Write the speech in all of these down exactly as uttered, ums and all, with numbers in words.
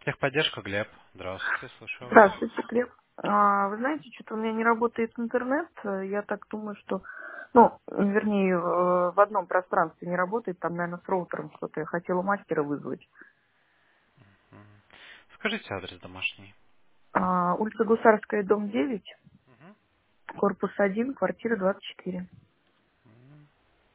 Техподдержка, Глеб. Здравствуйте, слушаю вас. Здравствуйте, Глеб. А, Вы знаете, что-то у меня не работает интернет. Э, Я так думаю, что, ну, вернее, э, в одном пространстве не работает. Там, наверное, с роутером что-то. Я хотела мастера вызвать. Мгм. Скажите адрес домашний. А, Улица Гусарская, дом девять, Мгм. корпус один, квартира двадцать четыре. Мгм.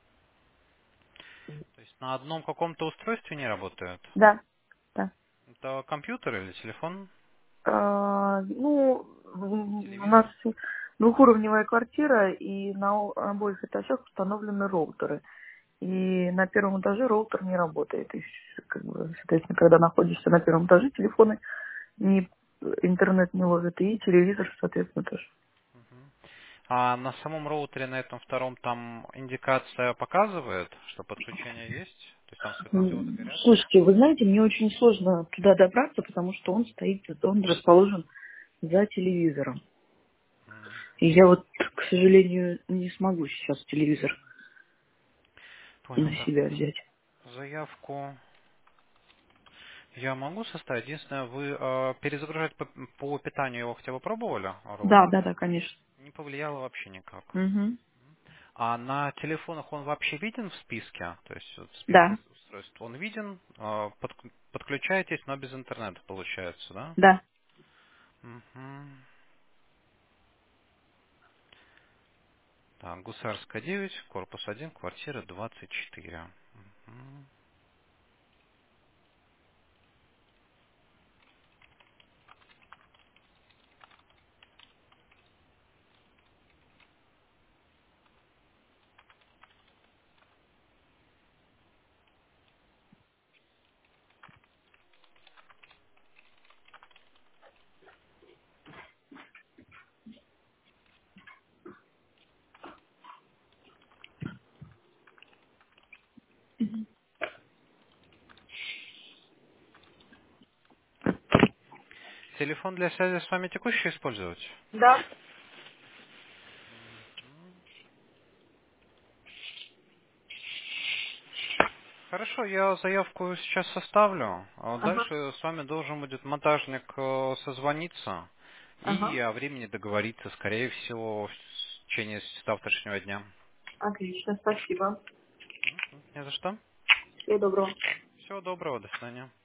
То есть на одном каком-то устройстве не работает? Да, да. Это компьютер или телефон? А, Ну, м, у нас Телевизор? двухуровневая квартира, и на о- обоих этажах установлены роутеры. И на первом этаже роутер не работает. И, как бы, соответственно, когда находишься на первом этаже, телефоны не, интернет не ловит, и телевизор, соответственно, тоже. Мгм. А на самом роутере, на этом втором, там индикация показывает, что подключение есть? То есть там светодиоды М, горят? Слушайте, вы знаете, мне очень сложно туда добраться, потому что он стоит, он расположен за телевизором. М, И я вот, к сожалению, не смогу сейчас телевизор Понял. на Так, себя взять. заявку я могу составить. Единственное, вы э, перезагружать по, по питанию его хотя бы пробовали, Да, роутер? да, да, конечно. Не повлияло вообще никак. Угу. А на телефонах он вообще виден в списке? То есть вот в списке Да, устройств он виден, а, под- подключаетесь, но без интернета получается, да? да. Мгм. Так, Гусарская девять, корпус один, квартира двадцать четыре. Мгм. Телефон для связи с вами текущий использовать? Да. Хорошо, я заявку сейчас составлю. А Ага, дальше с вами должен будет монтажник э, созвониться и ага. о времени договориться, скорее всего, в течение завтрашнего дня. Отлично, спасибо. Мгм. Не за что. Всего доброго. Всего доброго, до свидания.